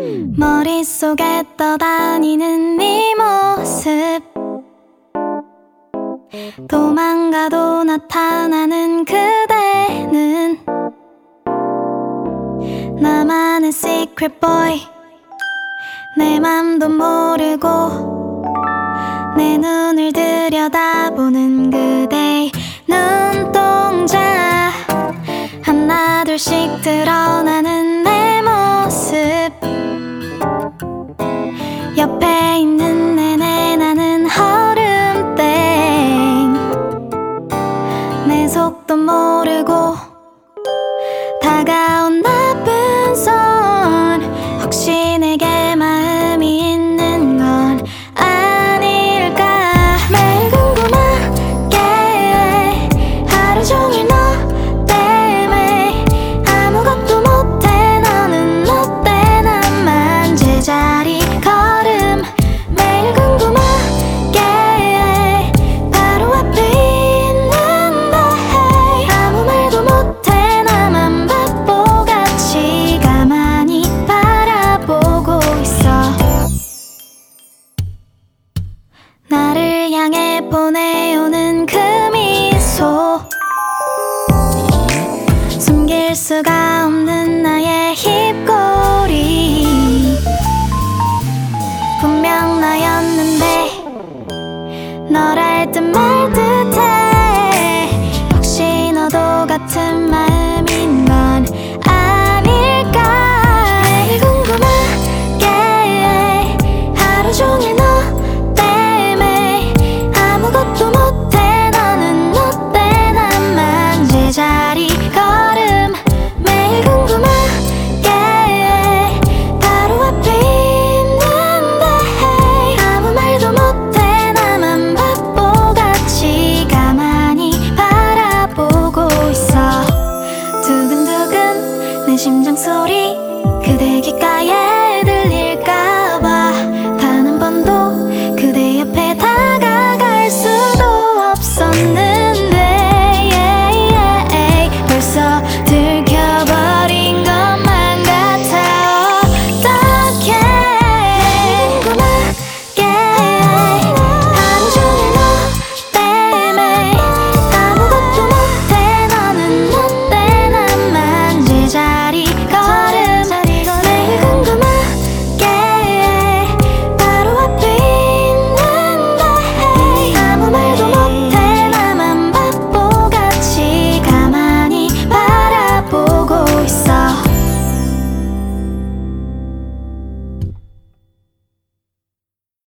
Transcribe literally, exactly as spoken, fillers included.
머릿속에 떠다니는 네 모습, 도망가도 나타나는 그대는 나만의 secret boy. 내 맘도 모르고 내 눈을 들여다보는 그대의 눈동자, 하나둘씩 드러나는 내 모습. 옆에 있는 내내 나는 허름땡. 내 속도 모르고 다가온 나쁜 손, 혹시 내게 마음이 있는 건 아닐까. 매일 궁금하게 하루 종일 너 때문에 아무것도 못해. 너는 어때? 나만 제자리 걸음. 매일 궁금하게 바로 앞에 있는데 아무 말도 못해. 나만 바보같이 가만히 바라보고 있어. 나를 향해 보내오는 그 미소, 숨길 수가 없는 나의 입꼬리. 분명 나였는데 널 알 듯 말 듯해. 혹시 너도 같은 마음인 건 아닐까. 매일 궁금하게 하루 종일 너 때문에 아무것도 못해. 너는 어때? 나만 제자리 걸음. 매일 궁금하게 바로 앞에 있는데 아무 말도 못해. 나만 바보같이 가만히 바라보고 있어. 두근두근 내 심장 소리